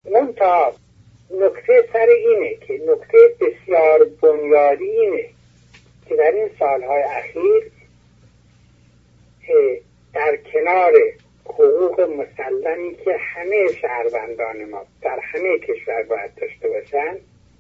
منتها نکته سر اینه که نکته بسیار بنیادی اینه که در این سالهای اخیر در کنار حقوق مسلمی که همه شهروندان ما در همه کشور باید داشته باشن،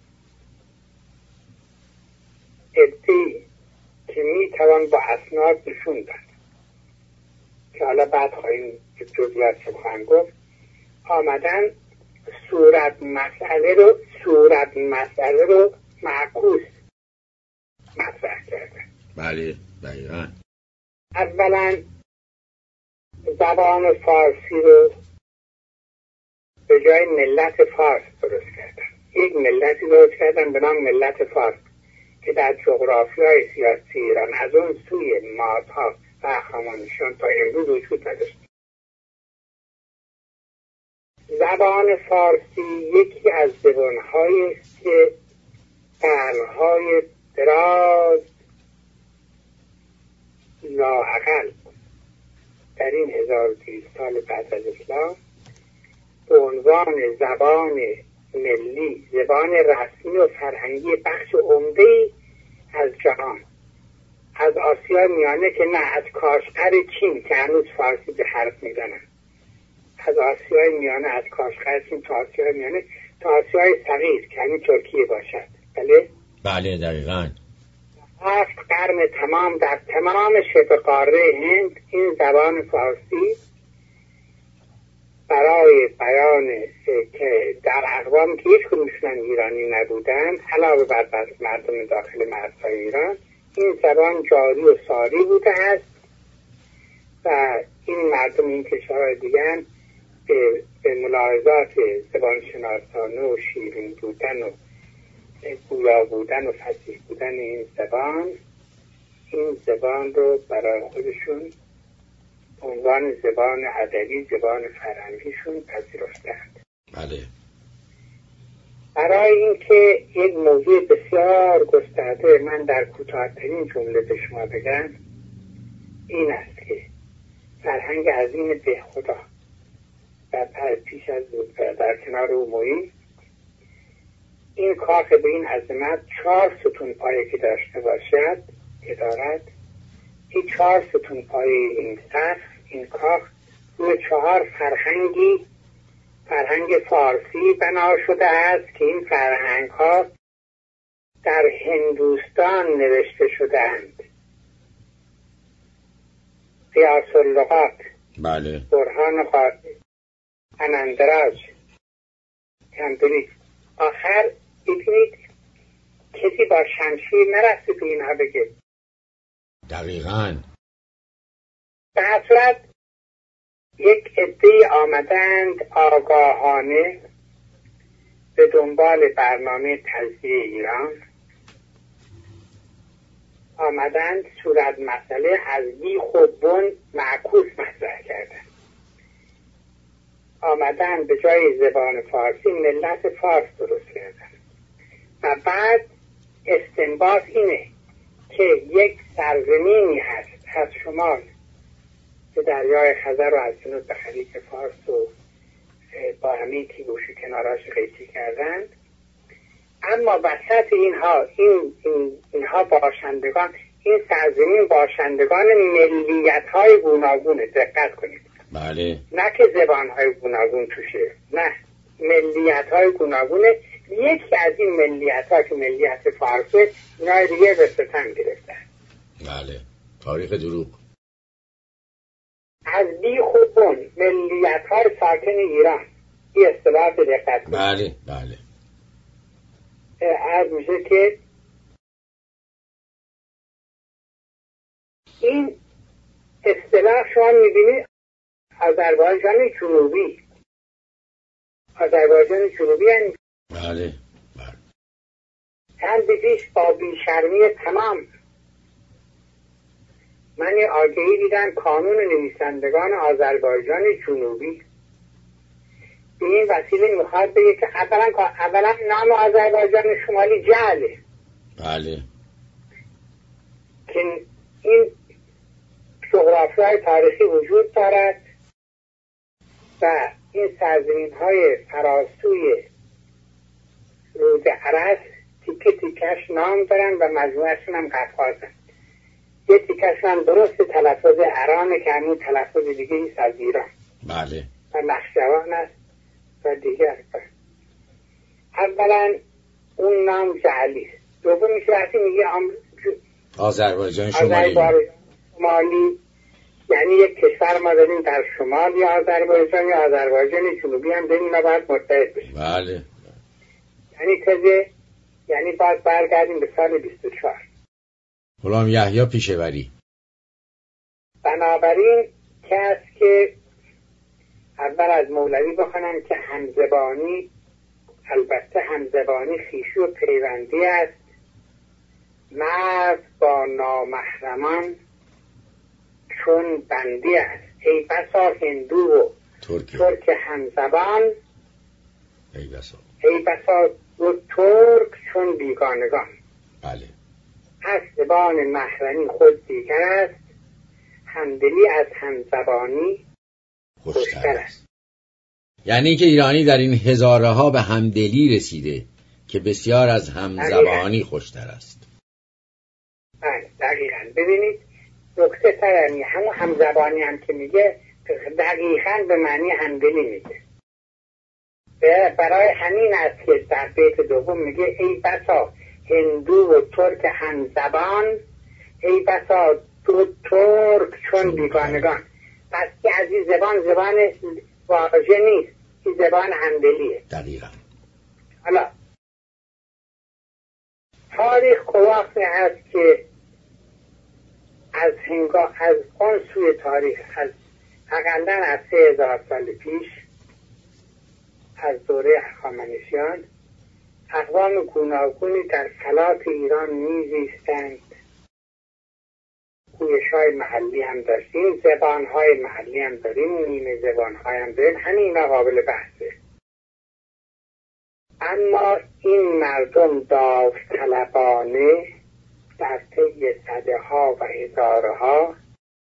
عده‌ای که میتوان با اسناد نشون داد که حالا بعد خواهیم جزئیات سخن گفت، آمدن صورت مسئله رو معکوس مطرح کردن. بله دقیقاً. اولا زبان فارسی رو به جای ملت فارس درست کردن. یک ملتی درست کردن به نام ملت فارس که در جغرافیای سیاسی ایران از اون سوی مادها و اخوانشان تا امروز وجود نداشت. زبان فارسی یکی از زبان‌هایی است که قرن‌های دراز لااقل در این 1200 سال بعد از اسلام به عنوان زبان ملی، زبان رسمی و فرهنگی بخش عمده‌ای از جهان، از آسیا میانه که نه از کاشغر چین که هنوز فارسی به حرف میزنن، از آسیای میانه، از کاشغر چین تا آسیای میانه تا آسیای صغیر که همین ترکیه باشد. بله دقیقاً. 7 قرن تمام در تمام شبه قاره هند این زبان فارسی برای بیان که در اقوام که هیچ کدومشون ایرانی نبودن علاوه بر مردم داخل مرزهای ایران، این زبان جاری و ساری بوده است و این مردم این کشورهای دیگر به ملاحظات زبان شناسانه و شیرین بودن و گویا بودن و فصیح بودن این زبان رو برای خودشون عنوان زبان ادبی، زبان فرهنگیشون پذیرفتند. بله. برای اینکه یک موضوع بسیار گسترده من در کوتاه‌ترین جمله به شما بگم، این است که فرهنگ عظیم به خدا در پیش از در کنار او محیط، این کاخ به این عظمت 4 ستون پایه که داشته باشد که دارد، این 4 ستون پایه این سقف، این کاخ روی 4 فرهنگ فارسی بنا شده است که این فرهنگ ها در هندوستان نوشته شده‌اند. قیاس اللغات، بله، برهان قاطع، انندراج، کمبریج. آخر ببینید کسی با شمشیر نرسته به اینها بگه. دقیقاً. به هر صورت یک عده آمدند آگاهانه به دنبال برنامه تجزیه ایران، آمدند صورت مسئله از بیخ و بن معکوس مطرح کردند. آمدند به جای زبان فارسی ملت فارس درست کردن و بعد استنباط اینه که یک سرزمینی هست از شمال که دریای خزر رو از جنوب به خلیج فارس و با همین تیگوش کناراش قیچی کردند، اما وسط اینها باشندگان، این سرزمین باشندگان ملیت های گوناگونه. دقت کنید. بله. نه که زبان های گوناگون توشه، نه، ملیت های گوناگونه. یکی از این ملیت ها که ملیت فارسه، اینا دیگه به ستم گرفتن. بله، تاریخ دروغ. از بیخ و بن ملیت های ساکن ایران، این اصطلاح به دقت کنید. بله بله. عرض میشه که این اصطلاح شما میبینید آذربایجان جنوبی هست. بله بله. چند پیش با بیشرمی تمام من یه آگهی دیدم کانون نویسندگان آذربایجان جنوبی به این وسیله میخواد بگه که اولا نام آذربایجان شمالی جعله. بله. که این جغرافیای تاریخی وجود دارد و این سرزمین های فراسوی رود عرس تیکه تیکش نام دارن و مجموعشون هم قفقازن. یه تیکش هم درست تلفظ ارانه که همین تلفظ دیگه ایست از ایران. بله. و نخجوان است و دیگر. اولا اون نام جعلی است. دومیش وقتی میگه آذربایجان شمالی، یعنی یک کشور ما داریم در شمال یا آذربایجان یا آذربایجان جنوبی هم داریم، اینا باید متحد بشیم. بله. یعنی تازه یعنی باید برگردیم به سال 24. غلام یحیی پیشوری. بنابراین کس که اول از مولوی بخونم که همزبانی، البته همزبانی خویشی و پیوندی است. مرد با نامحرمان چون بندی است. ای بسا هندو و ترک همزبان، ای بسا و ترک چون بیگانگان. بله. از زبان محرمی خود دیگر است، همدلی از همزبانی خوشتر است. یعنی که ایرانی در این هزاره ها به همدلی رسیده که بسیار از همزبانی خوشتر است. بله دقیقاً. ببینید نکته ترمی همون همزبانی هم که میگه دقیقاً به معنی همدلی میگه. برای همین است که در بیت دوم میگه ای بسا هندو و ترک همزبان، ای بسا دو ترک چون بیگانگان. پس که از این زبان واژه نیست، این زبان همدلیه. دقیقاً. حالا تاریخ گواه هست که از اون سوی تاریخ، از حقیقتاً از 3000 سال پیش، از دوره هخامنشیان، اقوام گوناگونی در فلات ایران میزیستند. گویش‌های محلی هم داشتیم، زبان‌های محلی هم داریم، نیمه زبان‌های هم داریم، همین اینا قابل بحثه. اما این مردم داوطلبانه در طی صدها و هزارها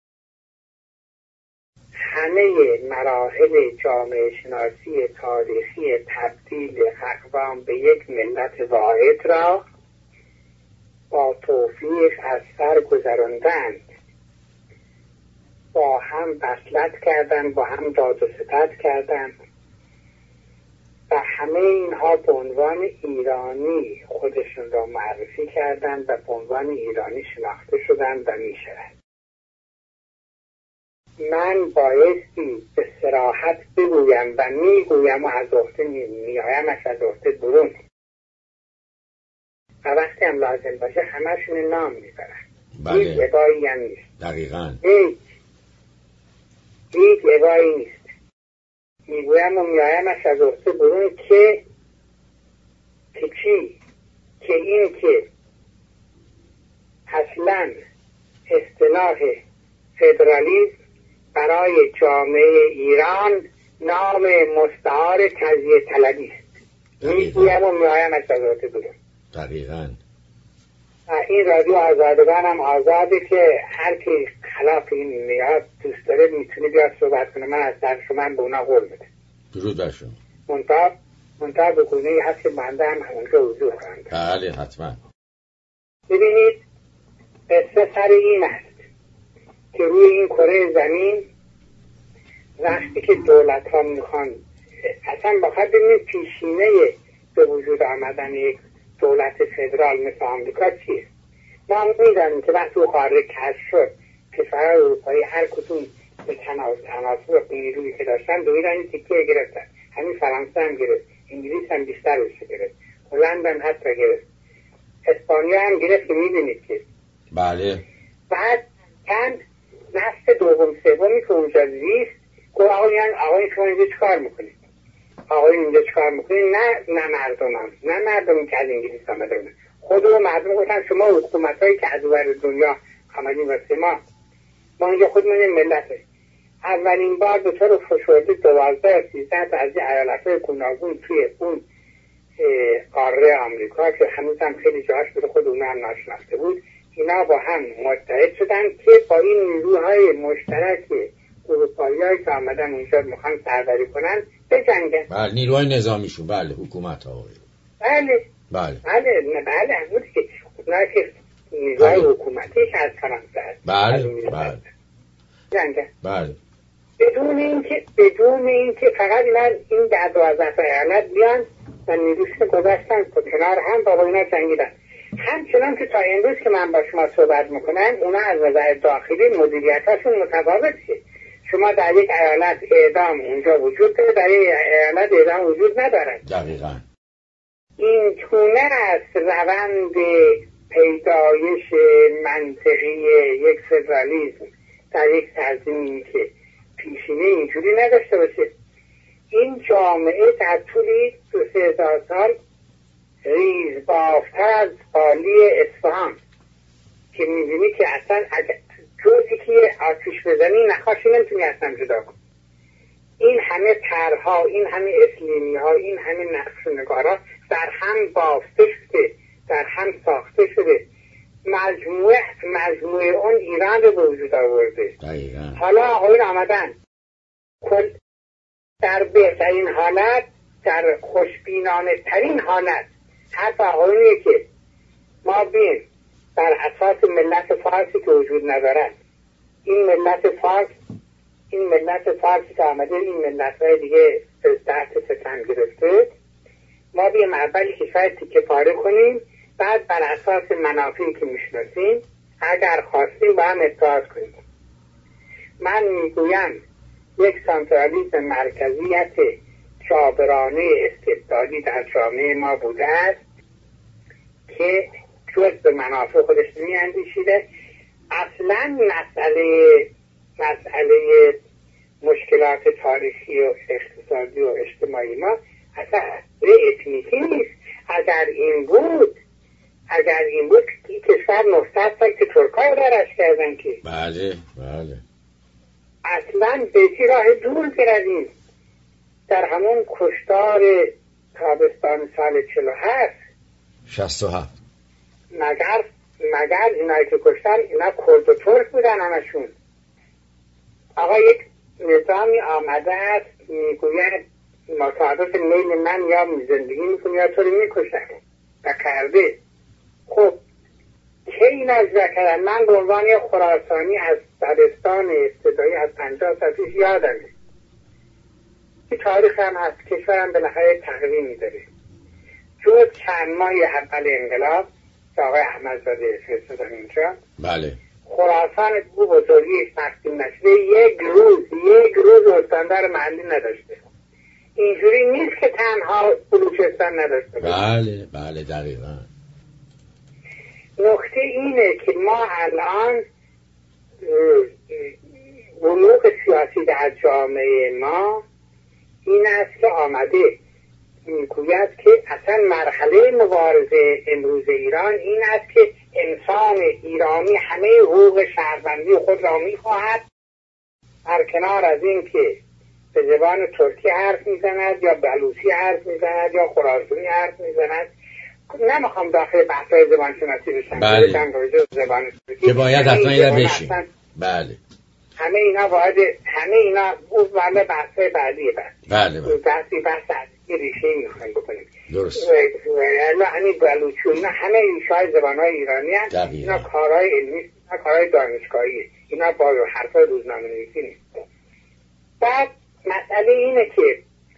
همه مراحل جامعه شناسی تاریخی تبدیل اقوام به یک ملت واحد را با توفیق از سر گذراندند. با هم وصلت کردند، با هم داد و ستد کردند و همه اینها به عنوان ایرانی خودشون را معرفی کردند و به عنوان ایرانی شناخته شدند و می شدند. من بایستی به صراحت بگویم و میگویم و از عهده میایمش از عهده برون، و وقتی هم لازم باشه همشون نام میبرن. بله. هیچ ابایی هم نیست. دقیقاً. هیچ ابایی نیست. میگویم و میایمش از عهده برون که چی؟ که این که اصلا اصطلاح فدرالیسم برای جامعه ایران نام مستعار تجزیه طلبی است. میگویم و میایم از عهده برون. دقیقاً. این رادیو آزادگان هم آزاده که هر کی خلاف این میاد دوست داره میتونه بیاد صحبت کنه. من از طرف شما به اونا قول میدم. درود بر شما. منتها به گونه‌ای هست که بنده هم اونجا حضور خواهم داشت. بله حتما. ببینید قصه سر این است که روی این کره زمین وقتی که دولت ها میخوان اصلا بخواد ببینید پیشینه به وجود آمدن یک دولت فدرال مثل آمریکا چیه. ما میدانیم که وقتی قاره کشف شد کشورهای اروپایی هر کدوم به تناسب و نیرویی که داشتن دویدن تیکه گرفتن. همین فرانسه هم گرفت، انگلیس هم بیشتر روش گرفت، هلند هم حتی گرفت، اسپانیا هم گرفت که میدونید که. بله. بعد چند نسل دوم سومی که اونجا زیست گفت آقای شما اینجا چکار میکنید؟ آقای اینجا چکار میکنید؟ نه مردم که از انگلیس آمدن، خود و مردم گفتن شما حکومتایی که از اونور دنیا آمدین واسه ما اینجا خودمون ملته. اولین بار به طور فشرده 12 13 تا از ایالت‌های گوناگون توی اون قاره آمریکا که هنوز هم خیلی جاهاش به خود اونها هم ناشناخته بود، اینا با هم متحد شدن که با این نیروهای مشترک اروپایی‌هایی که آمدن اونجا میخوان سربری کنن بجنگن. بله، نیروهای نظامیشون، بله، حکومت ها. بله بله بله همون که اونا که نیروهای حکومتیش از فرانسه هست. بله جنگن. بله بدون اینکه فقط این در 12 ایالت بیان و نیروشون گذاشتن کنار هم با اینا جنگیدن. همچنان که تا امروز که من با شما صحبت میکنم اونا از نظر داخلی مدیریتاشون متفاوته. شما در یک ایالت اعدام اونجا وجود داره، در یک ایالت اعدام وجود نداره. دقیقاً این چونه است روند پیدایش منطقی یک فدرالیسم در یک سرزمینی که پیشینه اینجوری نداشته باشه. این جامعه در طول 2,000 سال ریز بافتر از قالی اصفهان که می‌بینی که اصلا جزی که آتیش بزنی نخاشی نمیتونی اصلا جدا کن. این همه طرح‌ها، این همه اسلیمی‌ها، این همه نقش و نگارا در هم بافته شده، در هم ساخته شده. مجموعه اون ایران رو به وجود آورده. حالا آقایون آمدن در بهترین حالت، در خوشبینانه ترین حالت، حتی آقایونیه که ما بین بر اساس ملت فارسی که وجود ندارد، این ملت فارسی که آمده این ملت‌های دیگه دست ستم گرفته، ما بیم اولی کشور تیکه پاره کنیم، بعد بر اساس منافعی که میشناسیم اگر خواستیم با هم اتحاد کنیم. من میگویم یک سانترالیسم مرکزیت جابرانه استبدادی در جامعه ما بوده است که جز به منافع خودش میاندیشیده. اصلا مسئله مشکلات تاریخی و اقتصادی و اجتماعی ما اصلا اتنیکی نیست. اگر این بود این کشور 900 سال که ترکای درش کردن که بله اصلا به راه دور برویم. در همون کشتار تابستان سال 67 مگر اینایی که کشتن اینا کرد و ترک بودن همشون. آقا یک نظامی آمده است میگوید مطابق میل من یا زندگی میکنی یا تو رو میکشن و کرده. خب که این از کردن؟ من به عنوان خراسانی از دبستان ابتدایی از 50 سال پیش یادمه. این تاریخ هم از کشورم بالاخره تقویمی داره. جز چند ماه اول انقلاب که آقای احمدزاده فرستادن اینجا، بله، خراسان دو بزرگی تقسیم نشده، یک روز استاندار محلی نداشته. اینجوری نیست که تنها بلوچستان نداشته باشه. بله دقیقاً. نکته اینه که ما الان بلوغ سیاسی در جامعه ما این است که آمده میگوید که اصلا مرحله مبارزه امروز ایران این است که انسان ایرانی همه حقوق شهروندی خود را میخواهد، در کنار از این که به زبان ترکی حرف میزند یا بلوچی حرف میزند یا خراسانی حرف میزند. نمیخوام داخل بحث‌های زبان شناسی بشم. بله. زبان که باید حتما یه بشیم. بله. همه اینا ولی بحث‌های بعدیه. بله. بحث ریشه‌ای میخوایم بکنیم. درست. همین بلوچی اینا همه ریشه‌های زبان‌های ایرانی هستند. اینا کارهای علمی، اینا کارهای دانشگاهیه. اینا با حرفای روزنامه‌نویسی نیست. بعد مسئله اینه که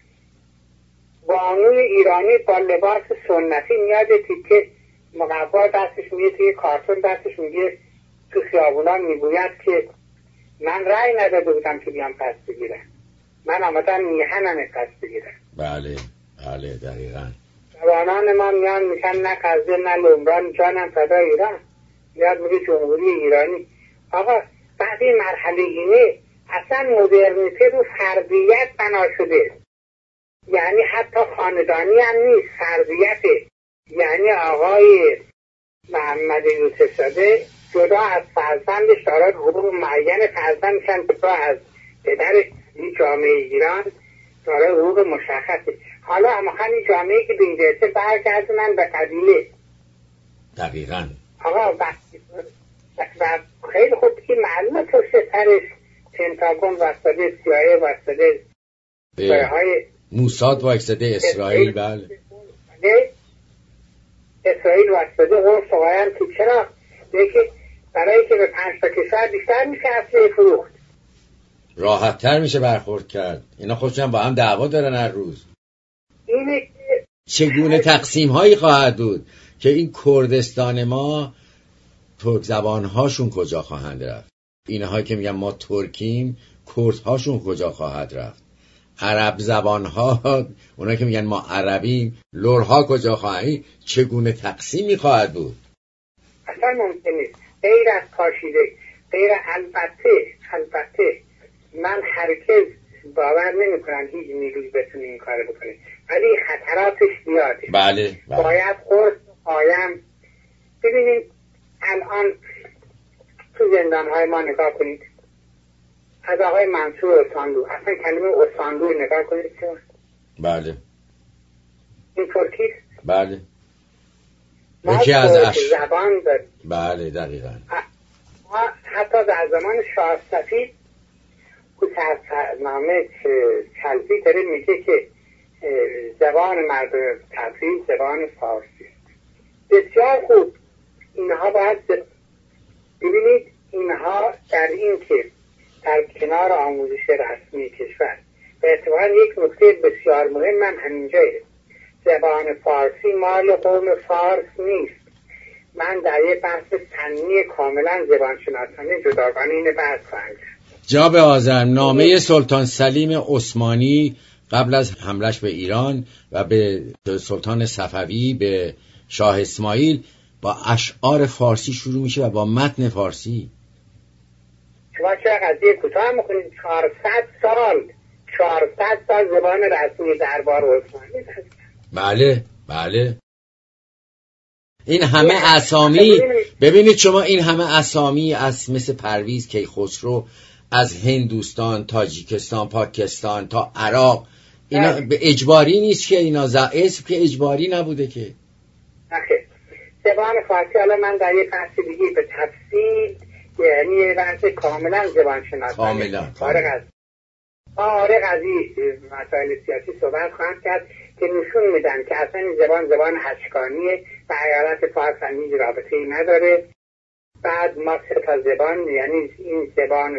بانوی ایرانی با لباس سنتی میاد تیکه مقوا دستش میگه، توی کارتون دستش میگه، تو خیابونا میگوید که من رأی نداده بودم که بیام پس بگیرم، من آمدم میهنم پس بگیرم. بله دقیقاً. جوانان ما میان میشن نه قزل نه لمران، جانم فدای ایران. میاد میگه جمهوری ایرانی. آقا بعد این مرحله اینه اصلا مدرنیته رو فردیت بنا شده، یعنی حتی خاندانی هم نیست، فردیته. یعنی آقای محمد یوسف زاده جدا از فرزندش دارد حقوق معین فرزندشن، جدا از پدرش این جامعه ایران داره حقوق مشخصه. حالا همخوان این جامعه که به این جهته برگردونن به قبیله. دقیقاً. آقا و خیلی خوب که معلومه پشت سرش پنتاگون واسطه، CIA واسطه، های موساد واسطه، اسرائیل بله اسرائیل واسطه قرص آقایم که چرا؟ یکی برای که به 5 تا کشور بیشتر میشه اسلحه فروخت، راحت تر میشه برخورد کرد. اینا خودشون با هم دعوا دارن هر روز. اینه چگونه تقسیم هایی خواهد بود که این کردستان ما ترک زبان هاشون کجا خواهند رفت؟ اینهایی که میگن ما ترکیم کرد هاشون کجا خواهد رفت؟ عرب زبان ها اونایی که میگن ما عربیم لرها کجا خواهند؟ چگونه تقسیمی خواهد بود؟ اصلا ممکن نیست غیر از پاشیده، غیر البته من هرگز باور نمی کنم هیچ نیروی بتونه این کار بکنه، ولی خطراتش زیاده. بله. باید قرص آیم. ببینید الان تو زندانهای ما نگاه کنید، از آقای منصور استاندو، اصلا کلمه استاندو نگاه کنید چون بله این ترکیست. بله یکی از زبان داریم. بله دقیقا. ما حتی در زمان شاه صفی نامه چلفی داره میگه که زبان مردم تبریز زبان فارسی. بسیار خوب، اینها باید ببینید، اینها در این که در کنار آموزش رسمی کشور به اتفاقا یک نکته بسیار مهم هم همینجایه، زبان فارسی مال قوم فارس نیست. من در یک بحث فنی کاملا زبان شناسانه جداگانه اینه بحث خواهم. جناب آذرم، نامه سلطان سلیم عثمانی قبل از حملش به ایران و به سلطان صفوی به شاه اسماعیل با اشعار فارسی شروع میشه و با متن فارسی. شما چه قضیه کوتاه میکنید؟ 400 سال زبان رسمی دربار عثمانی هست. بله بله. این همه اسامی، ببینید شما این همه اسامی از مثل پرویز کیخسرو از هندوستان، تاجیکستان، پاکستان تا عراق، اینا به اجباری نیست که اینا اسم که اجباری نبوده که. نخیر، زبان فارسی حالا من در یک بحث دیگه به تفصیل، یعنی یه بحث کاملا زبان شناسانه فارغ از این مسائل سیاسی صحبت خواهم کرد که نشون میدن که اصلا این زبان اشکانیه و ایالت فارس هم هیچ رابطه‌ای نداره. بعد ما 3 تا زبان، یعنی این زبان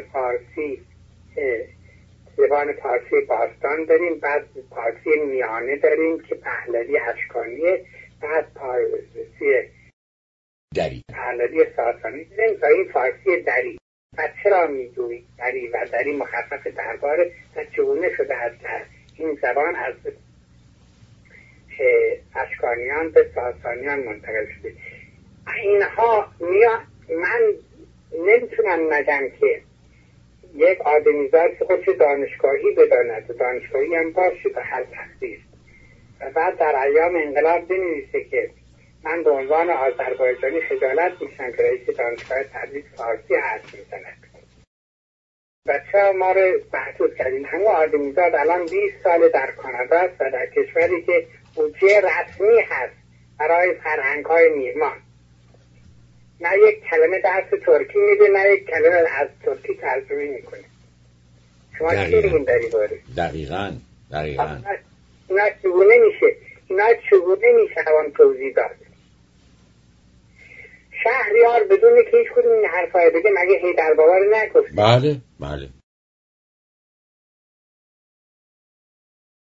فارسی باستان داریم، بعد فارسی میانه داریم که پهلوی اشکانیه، بعد فارسی دری پهلوی ساسانی داریم تا این فارسی دری. و چرا میگویی دری و دری مخفف درباره و چگونه شده است این زبان از اشکانیان به ساسانیان منتقل شده؟ اینها من نمیتونم نگم که یک آدمیزاد که خودش دانشگاهی بداند، دانشگاهی هم باشه به هر تقدیر، و بعد در ایام انقلاب بنویسه که من به عنوان آذربایجانی خجالت میشم که رئیس دانشگاه تبریز فارسی حرف میزند. و چرا ما رو محدود کردیم؟ همون آدمیزاد الان 20 سال در کانادا است و در کشوری که بودجه رسمی هست برای فرهنگ‌های میهمان، نه یک کلمه درس ترکی میده، نه یک کلمه از ترکی ترجمه میکنه. شما چی میگین در این باره؟ دقیقاً اینا چگونه میشه آن توضیح داد؟ شهریار بدون که هیچ کدوم این حرفای بگه مگه حیدر بابا رو نگفت؟ بله بله.